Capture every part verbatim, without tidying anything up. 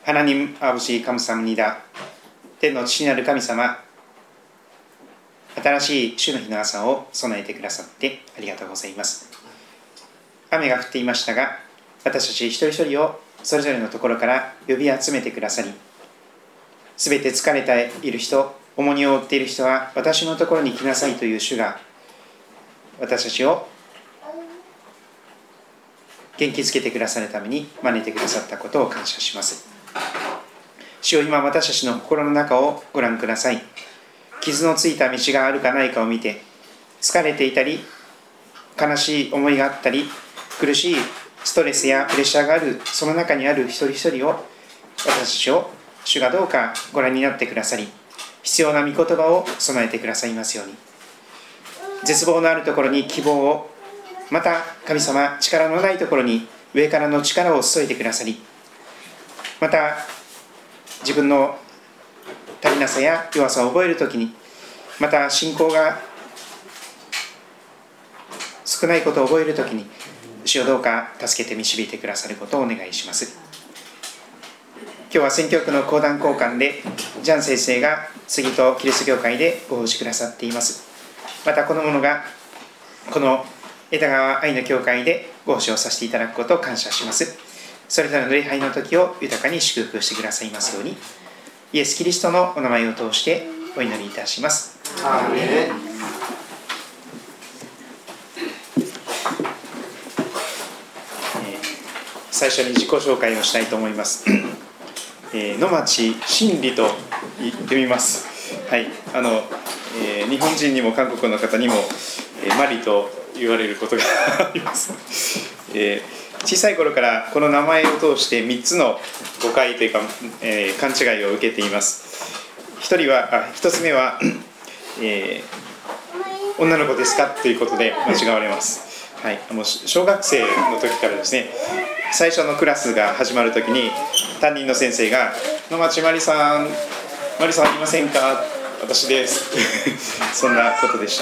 하나님 아버지 감사합니다.天の父なる神様、新しい主の日の朝を備えてくださってありがとうございます。雨が降っていましたが、私たち一人一人をそれぞれのところから呼び集めてくださり、すべて疲れている人、重荷を負っている人は私のところに来なさいという主が、私たちを元気づけてくださるために招いてくださったことを感謝します。主よ、今私たちの心の中をご覧ください。傷のついた道があるかないかを見て、疲れていたり、悲しい思いがあったり、苦しいストレスやプレッシャーがある、その中にある一人一人を、私たちを主がどうかご覧になってくださり、必要な御言葉を備えてくださいますように。絶望のあるところに希望を、また神様、力のないところに上からの力を注いでくださり、また自分の足りなさや弱さを覚えるときに、また信仰が少ないことを覚えるときに、主をどうか助けて導いてくださることをお願いします。今日は選挙区の講談交換でジャン先生が杉戸キリスト教会でご奉仕くださっています。またこの者がこの枝川愛の教会でご奉仕をさせていただくことを感謝します。それぞれの礼拝の時を豊かに祝福してくださいますように、イエス・キリストのお名前を通してお祈りいたします。アーメン。最初に自己紹介をしたいと思います。えー、野町真理と言ってみます。はい、あの、えー、日本人にも韓国の方にも、えー、マリと言われることがあります。えー小さい頃からこの名前を通してみっつの誤解というか、えー、勘違いを受けています。一人はあ一つ目は、えー、女の子ですかということで間違われます。はい、もう小学生の時からですね、最初のクラスが始まる時に担任の先生が野町まりさん、まりさんありませんか、私ですそんなことでした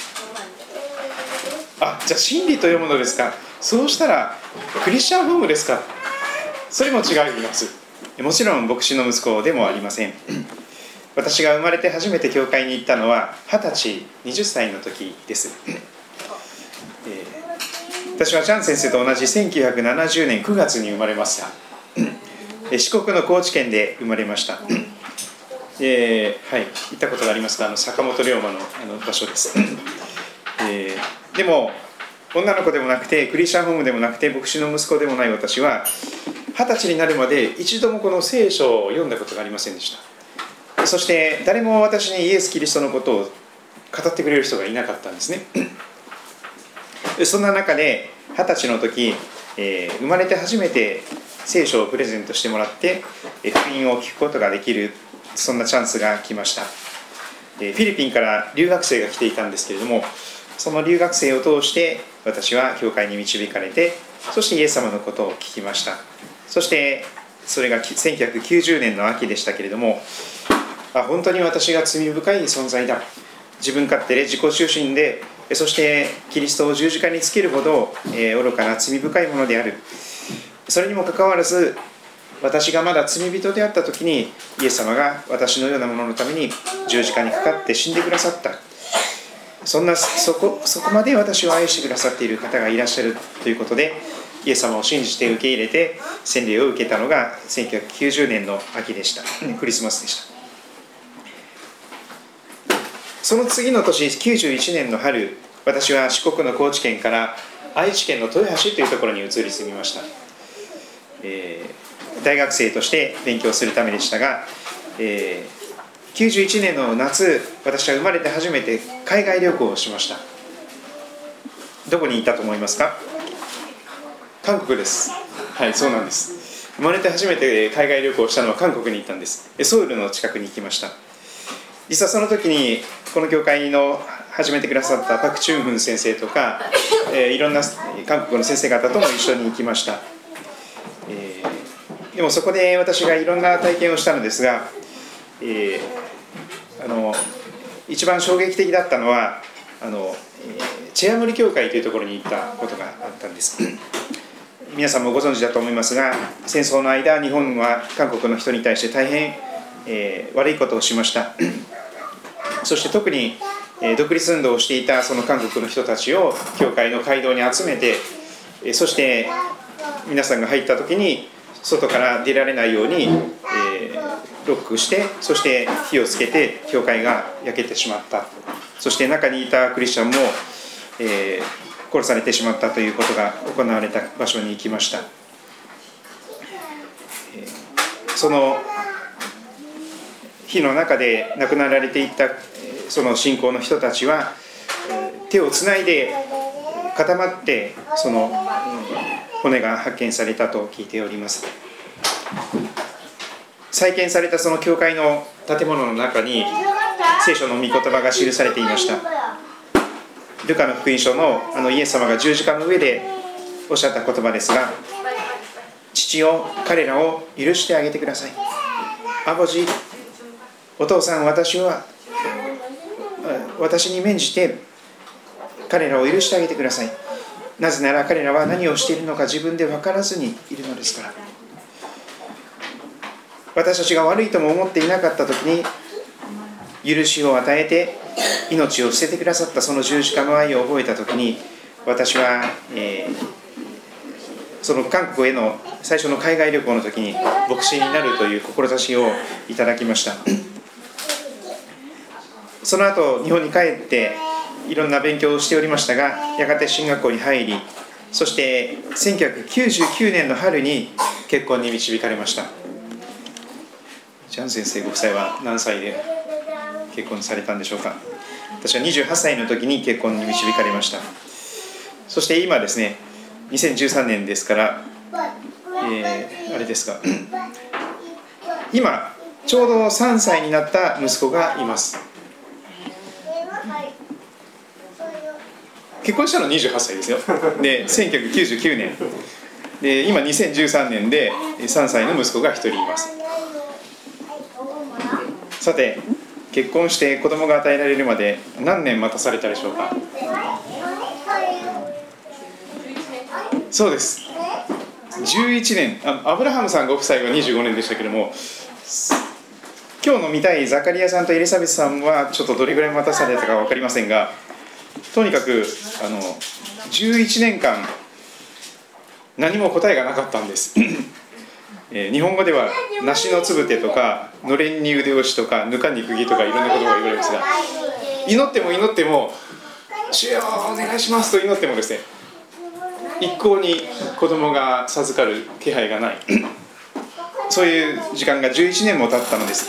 。あ、じゃあ真理というものですか。そうしたらクリスチャンホームですか。それも違います。もちろん牧師の息子でもありません。私が生まれて初めて教会に行ったのははたち、はたちの時です。えー、私はジャン先生と同じせんきゅうひゃくななじゅうねんくがつに生まれました。四国の高知県で生まれました。えーはい、行ったことがありますか。あの坂本龍馬の、あの場所です。えー、でも女の子でもなくてクリスチャンホームでもなくて牧師の息子でもない私ははたちになるまで一度もこの聖書を読んだことがありませんでした。そして誰も私にイエス・キリストのことを語ってくれる人がいなかったんですね。そんな中ではたちの時、えー、生まれて初めて聖書をプレゼントしてもらって福音を聞くことができる、そんなチャンスが来ました。フィリピンから留学生が来ていたんですけれども、その留学生を通して私は教会に導かれて、そしてイエス様のことを聞きました。そしてそれがせんきゅうひゃくきゅうじゅうねんの秋でしたけれども、あ、本当に私が罪深い存在だ、自分勝手で自己中心で、そしてキリストを十字架につけるほど、えー、愚かな罪深いものである。それにもかかわらず私がまだ罪人であった時にイエス様が私のようなもののために十字架にかかって死んでくださった。そんなそこ、そこまで私を愛してくださっている方がいらっしゃるということで、イエス様を信じて受け入れて洗礼を受けたのがせんきゅうひゃくきゅうじゅうねんの秋でした。クリスマスでした。その次の年きゅうじゅういちねんの春、私は四国の高知県から愛知県の豊橋というところに移り住みました。えー、大学生として勉強するためでしたが、えーきゅうじゅういちねんの夏、私は生まれて初めて海外旅行をしました。どこに行ったと思いますか。韓国です。はい、そうなんです。生まれて初めて海外旅行をしたのは韓国に行ったんです。ソウルの近くに行きました。実はその時にこの教会の始めてくださったパク・チュンフン先生とか、えー、いろんな韓国の先生方とも一緒に行きました。えー、でもそこで私がいろんな体験をしたのですが、えーあの一番衝撃的だったのはあの、えー、チェアムリ教会というところに行ったことがあったんです。 皆さんもご存知だと思いますが、戦争の間、日本は韓国の人に対して大変、えー、悪いことをしました。そして特に、えー、独立運動をしていたその韓国の人たちを教会の街道に集めて、えー、そして皆さんが入った時に外から出られないように、えー、ロックして、そして火をつけて教会が焼けてしまった。そして中にいたクリスチャンも、えー、殺されてしまったということが行われた場所に行きました。えー、その火の中で亡くなられていったその信仰の人たちは、手をつないで固まってその骨が発見されたと聞いております。再建されたその教会の建物の中に聖書の御言葉が記されていました。ルカの福音書のあのイエス様が十字架の上でおっしゃった言葉ですが、父よ、彼らを許してあげてください。アボジ、お父さん、私は私に免じて彼らを許してあげてください。なぜなら彼らは何をしているのか自分で分からずにいるのですから。私たちが悪いとも思っていなかったときに許しを与えて命を捨ててくださったその十字架の愛を覚えたときに、私は、えー、その韓国への最初の海外旅行の時に牧師になるという志をいただきました。その後日本に帰っていろんな勉強をしておりましたが、やがて進学校に入り、そしてせんきゅうひゃくきゅうじゅうきゅうねんの春に結婚に導かれました。ジャン先生ご夫妻は何歳で結婚されたんでしょうか。私はにじゅうはっさいの時に結婚に導かれました。そして今ですね、にせんじゅうさんねんですから、えー、あれですか今ちょうどさんさいになった息子がいます。結婚したのはにじゅうはっさいですよ。でせんきゅうひゃくきゅうじゅうきゅうねんで、今にせんじゅうさんねんでさんさいの息子がひとりいます。さて、結婚して子供が与えられるまで何年待たされたでしょうか。そうです、じゅういちねん。あアブラハムさんご夫妻はにじゅうごねんでしたけども、今日の見たいザカリアさんとエリザベスさんはちょっとどれぐらい待たされたか分かりませんが、とにかくあのじゅういちねんかん何も答えがなかったんです。えー、日本語では梨のつぶてとかのれんに腕押しとかぬかに釘とかいろんなことが言われますが、祈っても祈っても主よお願いしますと祈ってもですね、一向に子供が授かる気配がないそういう時間がじゅういちねんも経ったのです。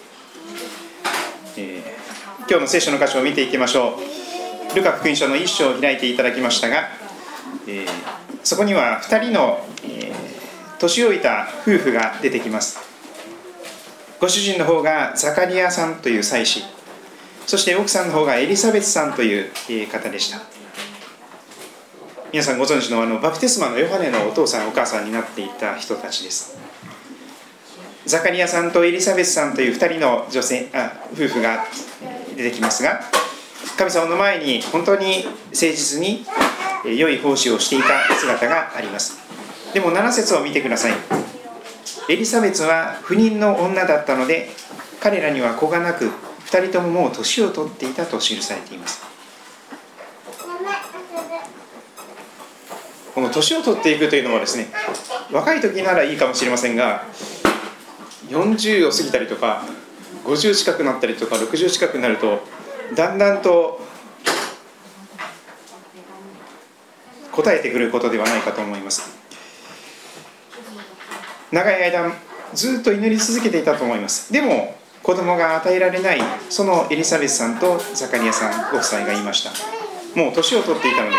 えー、今日の聖書の箇所を見ていきましょう。ルカ福音書の一章を開いていただきましたが、えー、そこにはふたりの、えー、年老いた夫婦が出てきます。ご主人の方がザカリアさんという祭司、そして奥さんの方がエリザベスさんという方でした。皆さんご存知のあのバプテスマのヨハネのお父さんお母さんになっていた人たちです。ザカリアさんとエリザベスさんというふたりの女性あ夫婦が出てきますが、神様の前に本当に誠実に良い奉仕をしていた姿があります。でもなな節を見てください。エリザベスは不妊の女だったので、彼らには子がなく、ふたりとももう年を取っていたと記されています。この年を取っていくというのはですね、若い時ならいいかもしれませんが、よんじゅうを過ぎたりとかごじゅう近くなったりとかろくじゅう近くなると、だんだんと答えてくることではないかと思います。長い間ずっと祈り続けていたと思います。でも子供が与えられないそのエリザベスさんとザカリアさんご夫妻がいました。もう年を取っていたのです。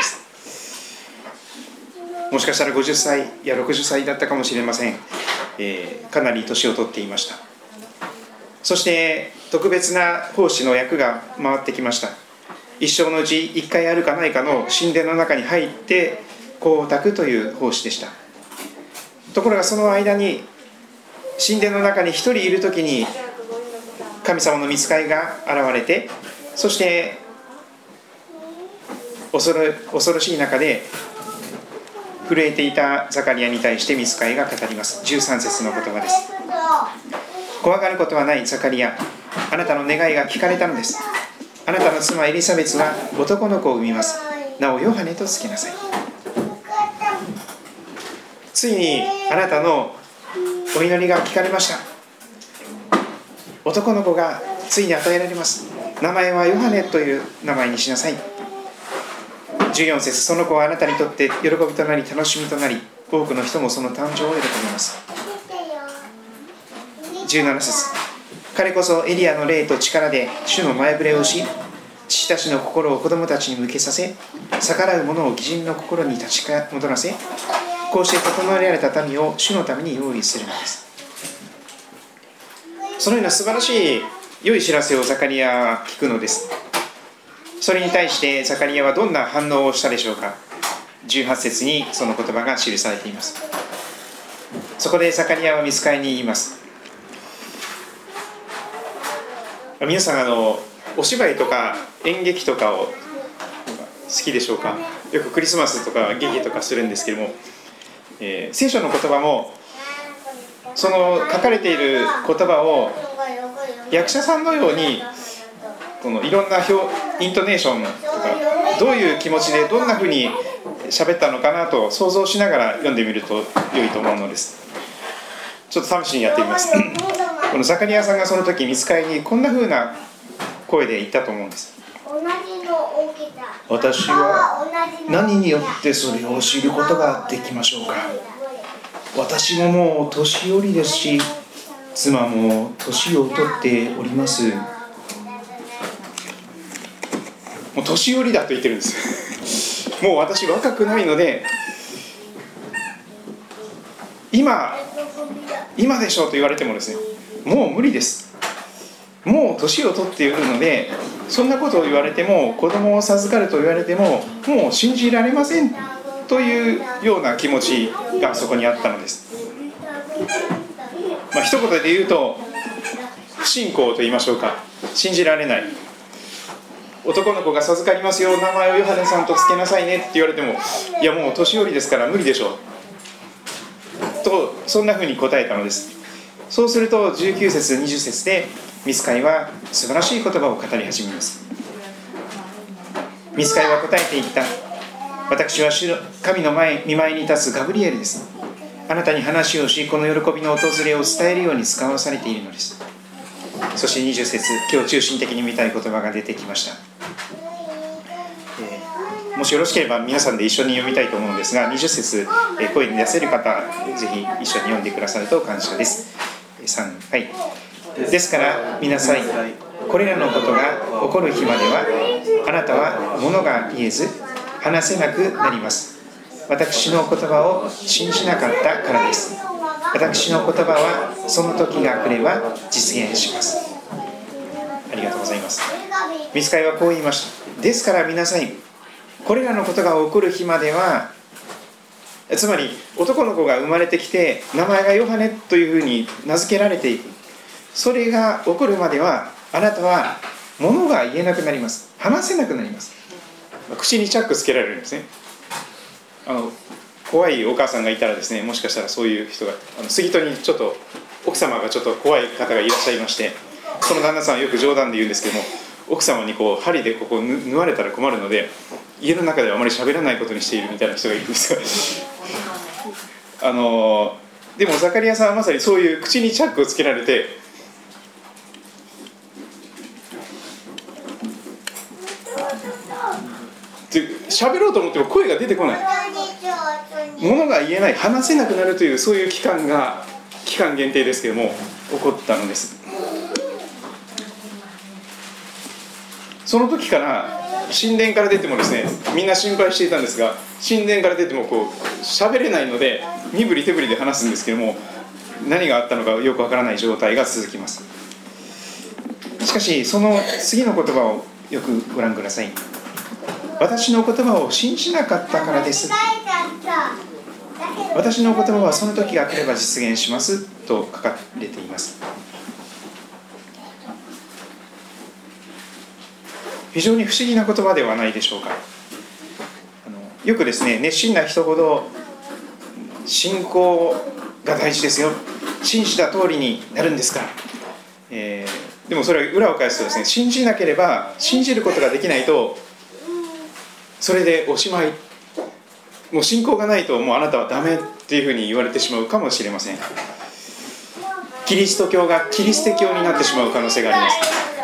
もしかしたらごじゅっさいやろくじゅっさいだったかもしれません。えー、かなり年を取っていました。そして特別な奉仕の役が回ってきました。一生のうちいっかいあるかないかの神殿の中に入って香を焚くという奉仕でした。ところがその間に神殿の中に一人いるときに神様の御使いが現れて、そして恐ろ、恐ろしい中で震えていたザカリアに対してミツカイが語ります。じゅうさん節の言葉です。怖がることはないザカリア、あなたの願いが聞かれたのです。あなたの妻エリザベスは男の子を産みます。名をヨハネとつけなさい。ついにあなたのお祈りが聞かれました。男の子がついに与えられます。名前はヨハネという名前にしなさい。じゅうよん節、その子はあなたにとって喜びとなり楽しみとなり、多くの人もその誕生を喜びます。じゅうなな節、彼こそエリアの霊と力で主の前触れをし、父たちの心を子供たちに向けさせ、逆らう者を義人の心に立ち戻らせ、こうして整えられた民を主のために用意するのです。そのような素晴らしい良い知らせをザカリアは聞くのです。それに対してザカリアはどんな反応をしたでしょうか。じゅうはち節にその言葉が記されています。そこでザカリアはミツカイに言います。皆さん、あのお芝居とか演劇とかを好きでしょうか。よくクリスマスとか劇とかするんですけども、えー、聖書の言葉もその書かれている言葉を役者さんのようにこのいろんな表イントネーションとかどういう気持ちでどんなふうに喋ったのかなと想像しながら読んでみると良いと思うのです。ちょっと試しにやってみます。このザカリアさんがその時ミツカイにこんなふうな声で言ったと思うんです。私は何によってそれを知ることができましょうか。私ももう年寄りですし、妻も年を取っております。もう年寄りだと言ってるんですもう私若くないので、今今でしょうと言われてもですね、もう無理です。もう年を取っているので、そんなことを言われても、子供を授かると言われてももう信じられませんというような気持ちがそこにあったのです。まあ、一言で言うと不信仰と言いましょうか、信じられない。男の子が授かりますよ、名前をヨハネさんとつけなさいねって言われても、いやもう年寄りですから無理でしょうと、そんなふうに答えたのです。そうするとじゅうきゅう節にじゅう節でミツカイは素晴らしい言葉を語り始めます。ミツカイは答えていった。私は主の神の前見舞いに立つガブリエルです。あなたに話をし、この喜びの訪れを伝えるように使わされているのです。そしてにじゅう節、今日中心的に見たい言葉が出てきました。えー、もしよろしければ皆さんで一緒に読みたいと思うんですが、にじゅう節、えー、声に出せる方、ぜひ一緒に読んでくださると感謝です。さん、はい。ですから見なさい。これらのことが起こる日までは、あなたは物が言えず話せなくなります。私の言葉を信じなかったからです。私の言葉はその時が来れば実現します。ありがとうございます。ミツカイはこう言いました。ですから見なさい。これらのことが起こる日までは、つまり男の子が生まれてきて名前がヨハネというふうに名付けられていく、それが起こるまではあなたは物が言えなくなります。話せなくなります。口にチャックつけられるんですね。あの怖いお母さんがいたらですね、もしかしたらそういう人が、あの杉戸にちょっと奥様がちょっと怖い方がいらっしゃいまして、その旦那さんはよく冗談で言うんですけども、奥様にこう針でここ縫われたら困るので、家の中ではあまり喋らないことにしているみたいな人がいるんですよあのでもザカリアさんはまさにそういう口にチャックをつけられて、喋ろうと思っても声が出てこない、物が言えない、話せなくなるという、そういう期間が期間限定ですけども起こったのです。その時から神殿から出てもですね、みんな心配していたんですが、神殿から出てもこう喋れないので身振り手振りで話すんですけども、何があったのかよくわからない状態が続きます。しかしその次の言葉をよくご覧ください。私の言葉を信じなかったからです。私の言葉はその時が来れば実現しますと書かれています。非常に不思議な言葉ではないでしょうか。あのよくですね、熱心な人ほど信仰が大事ですよ、信じた通りになるんですから、えー、でもそれは裏を返すとですね、信じなければ、信じることができないとそれでおしまい、もう信仰がないともうあなたはダメっていうふうに言われてしまうかもしれません。キリスト教がキリスト教になってしまう可能性があります。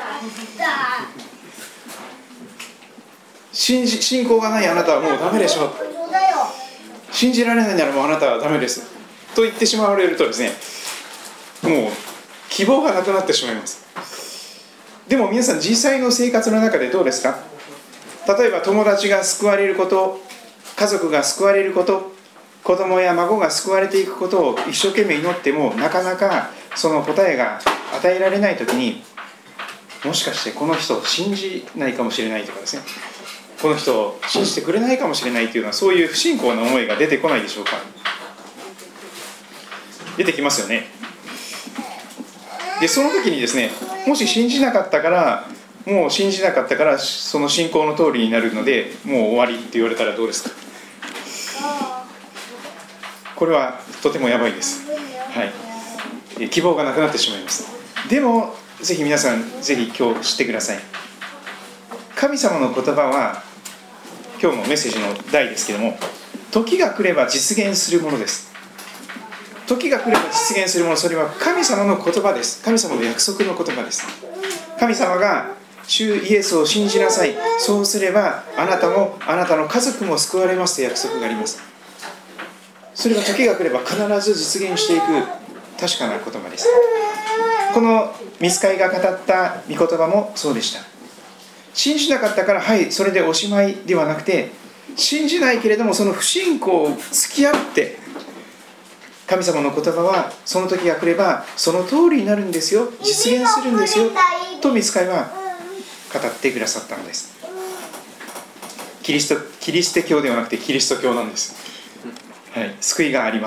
信じ信仰がないあなたはもうダメでしょ、信じられないならもうあなたはダメですと言ってしまわれるとですね、もう希望がなくなってしまいます。でも皆さん実際の生活の中でどうですか？例えば友達が救われること、家族が救われること、子供や孫が救われていくことを一生懸命祈ってもなかなかその答えが与えられないときに、もしかしてこの人を信じないかもしれないとかですね、この人を信じてくれないかもしれないというのは、そういう不信仰な思いが出てこないでしょうか？出てきますよね。でその時にですね、もし信じなかったからもう信じなかったからその信仰の通りになるのでもう終わりって言われたらどうですか？これはとてもやばいです。はい、希望がなくなってしまいます。でもぜひ皆さん、ぜひ今日知ってください。神様の言葉は今日のメッセージの題ですけども、時が来れば実現するものです。時が来れば実現するもの、それは神様の言葉です。神様の約束の言葉です。神様が主イエスを信じなさい、そうすればあなたもあなたの家族も救われますという約束があります。それが時が来れば必ず実現していく確かな言葉です。この御使いが語った御言葉もそうでした。信じなかったからはいそれでおしまいではなくて、信じないけれどもその不信仰を付き合って、神様の言葉はその時が来ればその通りになるんですよ、実現するんですよと御使いは語ってくださったのです。キリスト、キリスト教ではなくてキリスト教なんです。はい、救いがあります、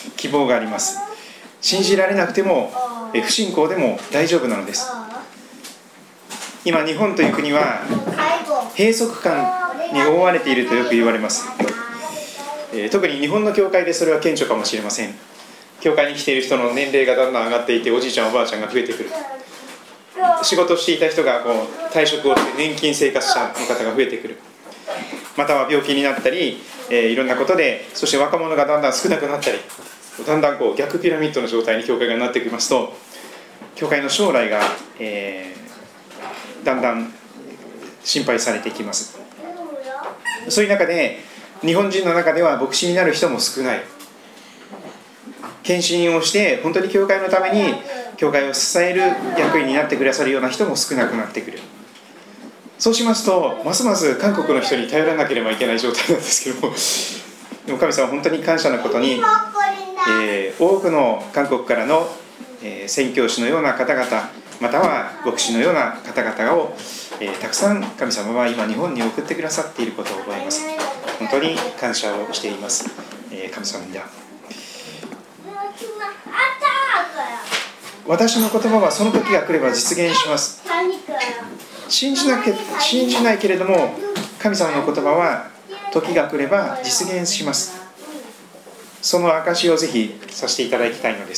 希望があります。信じられなくても不信仰でも大丈夫なのです。今日本という国は閉塞感に覆われているとよく言われます。えー、特に日本の教会でそれは顕著かもしれません。教会に来ている人の年齢がだんだん上がっていて、おじいちゃんおばあちゃんが増えてくる。仕事をしていた人がこう退職をして年金生活者の方が増えてくる。または病気になったり、えー、いろんなことで、そして若者がだんだん少なくなったり、だんだんこう逆ピラミッドの状態に教会がなってきますと、教会の将来が、えー、だんだん心配されていきます。そういう中で日本人の中では牧師になる人も少ない。献身をして本当に教会のために教会を支える役員になってくださるような人も少なくなってくる。そうしますとますます韓国の人に頼らなければいけない状態なんですけども、でも神様は本当に感謝なことに、えー、多くの韓国からの、えー、宣教師のような方々、または牧師のような方々を、えー、たくさん神様は今日本に送ってくださっていることを覚えます。本当に感謝をしています。えー、神様には私の言葉はその時が来れば実現します。信じなけ、信じないけれども神様の言葉は時が来れば実現します。その証をぜひさせていただきたいのです。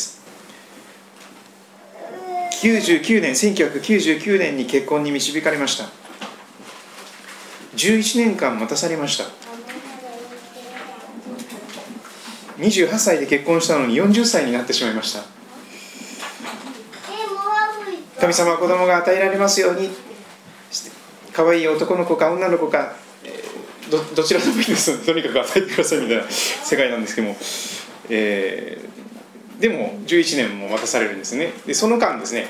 きゅうじゅうきゅうねん、せんきゅうひゃくきゅうじゅうきゅうねんに結婚に導かれました。じゅういちねんかん待たされました。にじゅうはっさいで結婚したのによんじゅっさいになってしまいました。神様は子供が与えられますように、可愛い男の子か女の子か、えー、ど, どちらでもいいですのでとにかく与えてくださいみたいな世界なんですけども、えー、でもじゅういちねんも待たされるんですね。でその間ですね、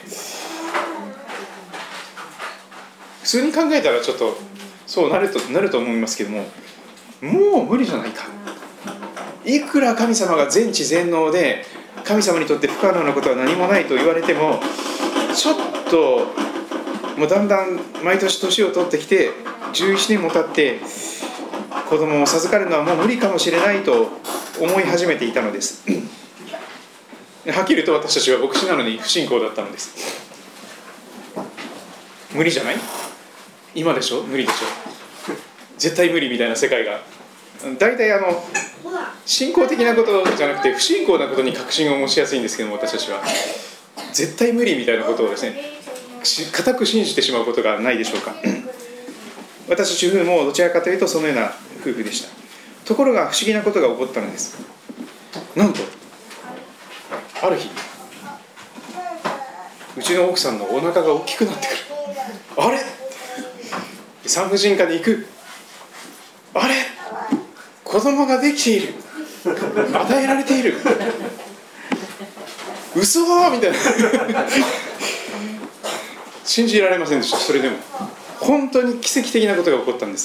普通に考えたらちょっとそうなる と, なると思いますけども、もう無理じゃないか。いくら神様が全知全能で神様にとって不可能なことは何もないと言われても、ちょっともうだんだん毎年年を取ってきてじゅういちねんも経って子供を授かるのはもう無理かもしれないと思い始めていたのです。はっきりと私たちは牧師なのに不信仰だったのです。無理じゃない？今でしょ？無理でしょ？絶対無理みたいな世界が、だいたいあの信仰的なことじゃなくて不信仰なことに確信を持ちやすいんですけども、私たちは絶対無理みたいなことをですね、固く信じてしまうことがないでしょうか。私主婦もどちらかというとそのような夫婦でした。ところが不思議なことが起こったのです。なんとある日、うちの奥さんのお腹が大きくなってくる。あれ、産婦人科に行く。あれ、子供ができている、与えられている、嘘みたいな信じられませんでした。それでも本当に奇跡的なことが起こったんです。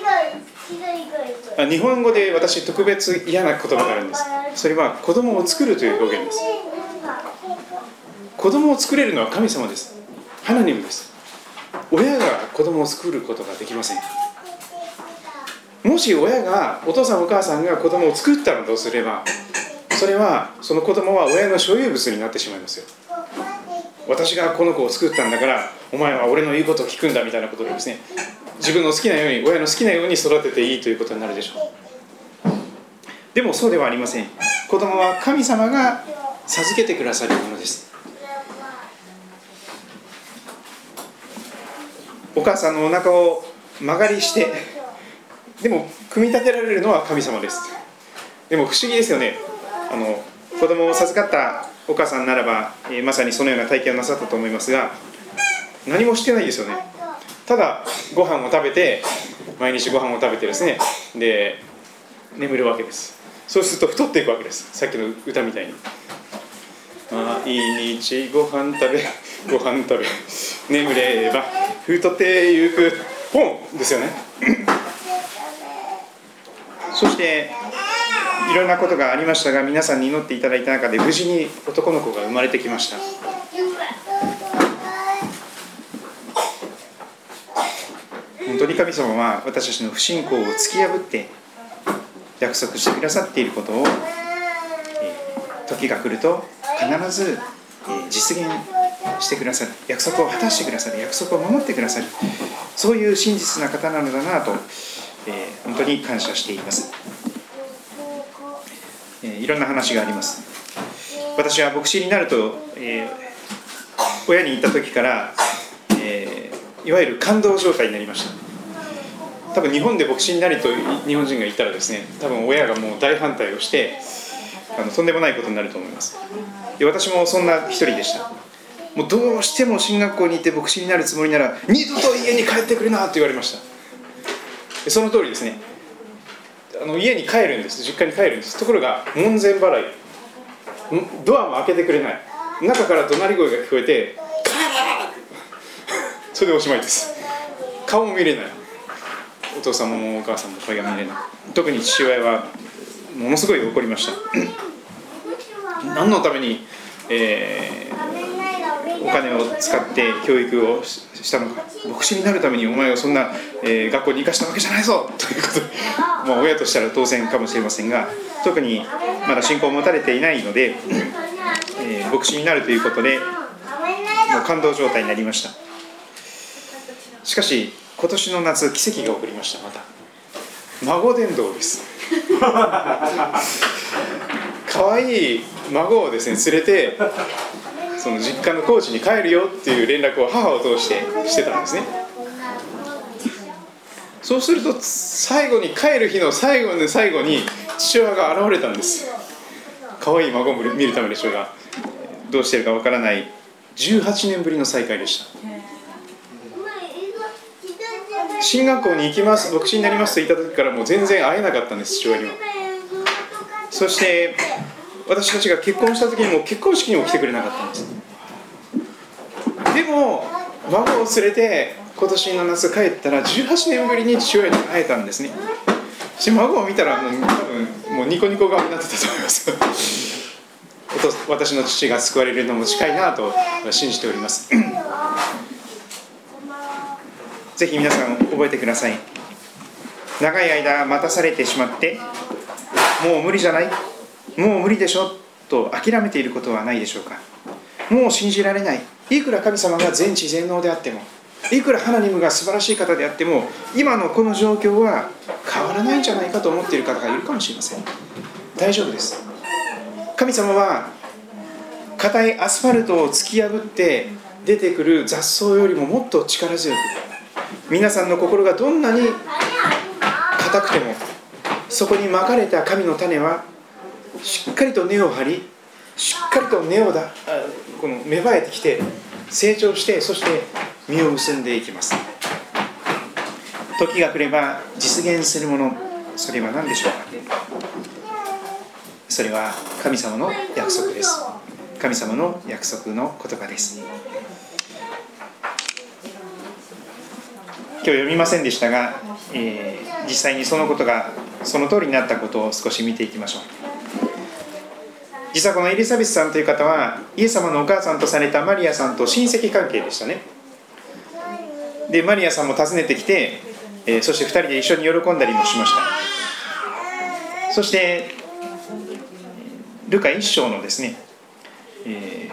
日本語で私特別嫌な言葉があるんです。それは子供を作るという表現です。子供を作れるのは神様です。ハナニムです。親が子供を作ることができません。もし親が、お父さんお母さんが子供を作ったのとすれば、それはその子供は親の所有物になってしまいますよ。私がこの子を作ったんだからお前は俺の言うことを聞くんだみたいなことでですね、自分の好きなように、親の好きなように育てていいということになるでしょう。でもそうではありません。子供は神様が授けてくださるものです。お母さんのお腹を間借りして、でも組み立てられるのは神様です。でも不思議ですよね。あの子供を授かったお母さんならば、えー、まさにそのような体験をなさったと思いますが、何もしてないですよね。ただご飯を食べて、毎日ご飯を食べてですね、で眠るわけです。そうすると太っていくわけです。さっきの歌みたいに、毎日ご飯食べ、ご飯食べ、眠れば太ってゆく、ポンですよね。そしていろんなことがありましたが、皆さんに祈っていただいた中で無事に男の子が生まれてきました。本当に神様は私たちの不信仰を突き破って約束してくださっていることを、えー、時が来ると必ず、えー、実現してくださる、約束を果たしてくださる、約束を守ってくださる、そういう真実な方なのだなと、えー、本当に感謝しています。えー、いろんな話があります。私は牧師になると、えー、親に言った時から、えー、いわゆる感動状態になりました。多分日本で牧師になると日本人がいたらですね、多分親がもう大反対をしてあのとんでもないことになると思います。で、私もそんな一人でした。もうどうしても進学校に行って牧師になるつもりなら二度と家に帰ってくるなと言われました。でその通りですね。あの家に帰るんです。実家に帰るんです。ところが門前払い、ドアも開けてくれない、中から怒鳴り声が聞こえてそれでおしまいです。顔も見れない、お父さんもお母さんも声が見れない。特に父親はものすごい怒りました何のために、えー、お金を使って教育をしたのか、牧師になるためにお前をそんな、えー、学校に行かしたわけじゃないぞということで、まあ、親としたら当然かもしれませんが、特にまだ信仰を持たれていないので、えー、牧師になるということでもう感動状態になりました。しかし今年の夏、奇跡が起こりました。また孫伝道です可愛い孫をですね連れて、その実家の高知に帰るよっていう連絡を母を通してしてたんですね。そうすると最後に帰る日の最後の最後に父親が現れたんです。可愛い孫を見るためでしょうが、どうしてるかわからないじゅうはちねんぶりの再会でした。進学校に行きます、牧師になりますと言った時からもう全然会えなかったんです、父親には。そして私たちが結婚した時にも結婚式にも来てくれなかったんです。でも孫を連れて今年の夏帰ったらじゅうはちねんぶりに父親に会えたんですね。そして孫を見たらもう多分もうニコニコ顔になってたと思います私の父が救われるのも近いなと信じておりますぜひ皆さん覚えてください。長い間待たされてしまって、もう無理じゃない、もう無理でしょと諦めていることはないでしょうか。もう信じられない、いくら神様が全知全能であっても、いくらハナニムが素晴らしい方であっても、今のこの状況は変わらないんじゃないかと思っている方がいるかもしれません。 大丈夫です。神様は硬いアスファルトを突き破って出てくる雑草よりももっと力強く、皆さんの心がどんなに硬くても、そこにまかれた神の種はしっかりと根を張り、しっかりと根をだこの芽生えてきて成長して、そして実を結んでいきます。時が来れば実現するもの、それは何でしょうか。それは神様の約束です。神様の約束の言葉です。今日読みませんでしたが、えー、実際にそのことがその通りになったことを少し見ていきましょう。実はこのエリザベスさんという方はイエス様のお母さんとされたマリアさんと親戚関係でしたね。でマリアさんも訪ねてきて、えー、そしてふたりで一緒に喜んだりもしました。そしてルカ一章のですね、え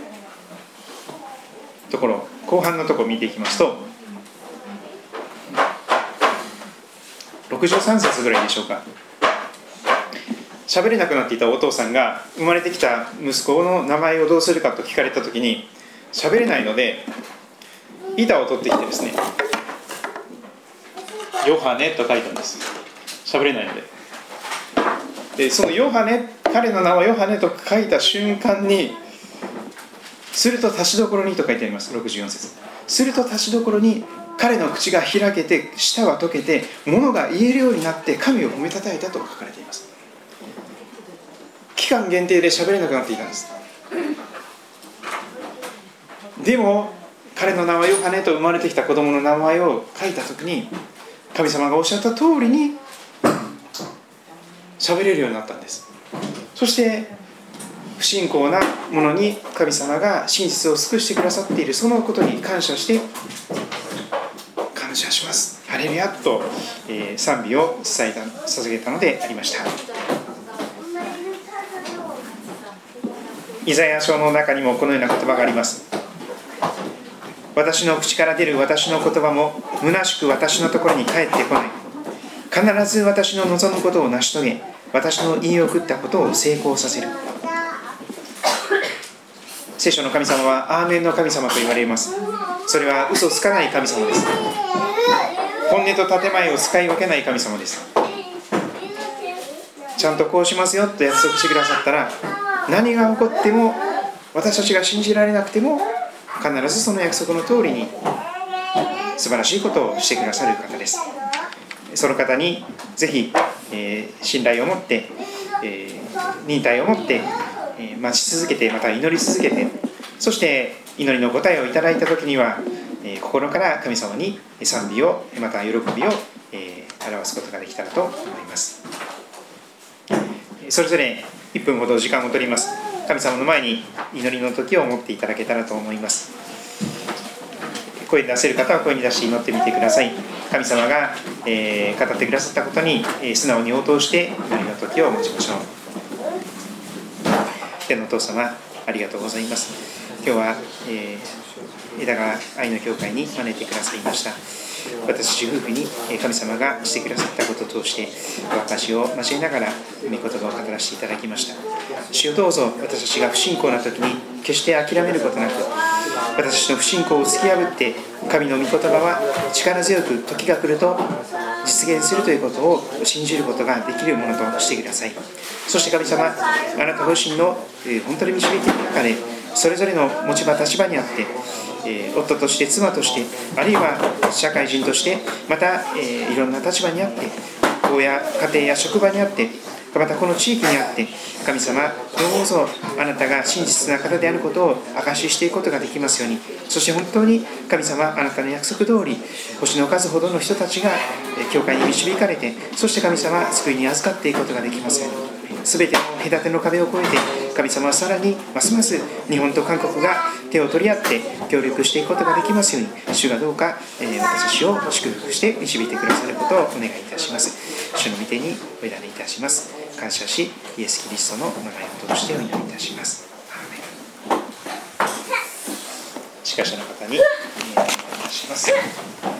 ー、ところ後半のところを見ていきますと、ろくじゅうさん節ぐらいでしょうか。喋れなくなっていたお父さんが生まれてきた息子の名前をどうするかと聞かれたときに、喋れないので板を取ってきてですね、ヨハネと書いたんです。喋れないので。でそのヨハネ、彼の名はヨハネと書いた瞬間に、すると立ちどころにと書いてあります。ろくじゅうよん節。すると立ちどころに彼の口が開けて、舌は溶けて、物が言えるようになって神を褒めたたえたと書かれています。期間限定で喋れなくなっていたんです。でも彼の名はヨハネと生まれてきた子供の名前を書いたときに、神様がおっしゃった通りに喋れるようになったんです。そして不信仰なものに神様が真実を尽くしてくださっている、そのことに感謝して感謝します、ハレルヤと、えー、賛美を伝えた捧げたのでありました。イザヤ書の中にもこのような言葉があります。私の口から出る私の言葉も虚しく私のところに帰ってこない。必ず私の望むことを成し遂げ、私の言い送ったことを成功させる。聖書の神様はアーメンの神様と言われます。それは嘘つかない神様です。本音と建前を使い分けない神様です。ちゃんとこうしますよと約束してくださったら、何が起こっても、私たちが信じられなくても必ずその約束の通りに素晴らしいことをしてくださる方です。その方にぜひ、えー、信頼を持って、えー、忍耐を持って、えー、待ち続けて、また祈り続けて、そして祈りの答えをいただいたときには、えー、心から神様に賛美を、また喜びを、えー、表すことができたらと思います。それぞれいっぷんほど時間を取ります。神様の前に祈りの時を持っていただけたらと思います。声に出せる方は声に出して祈ってみてください。神様が、えー、語ってくださったことに、えー、素直に応答して祈りの時を持ちましょう。天のお父様、ありがとうございます。今日は、えー、枝川愛の教会に招いてくださいました。私夫婦に神様がしてくださったこととして私を交えながら御言葉を語らせていただきました。主よ、どうぞ私たちが不信仰な時に決して諦めることなく、私たちの不信仰を突き破って神の御言葉は力強く時が来ると実現するということを信じることができるものとしてください。そして神様、あなたご自身の本当に導いている中でそれぞれの持ち場立場にあって、えー、夫として妻としてあるいは社会人としてまた、えー、いろんな立場にあって学校や家庭や職場にあってまたこの地域にあって神様どうぞあなたが真実な方であることを証ししていくことができますように。そして本当に神様あなたの約束通り星の数ほどの人たちが教会に導かれてそして神様救いに預かっていくことができますように。すべての隔ての壁を越えて神様はさらにますます日本と韓国が手を取り合って協力していくことができますように主がどうか、えー、私たちを祝福して導いてくださることをお願いいたします。主の御手にお委ねいたします。感謝しイエス・キリストの名前を通してお祈りいたします。アーメン。司会者の方にお願いいたします。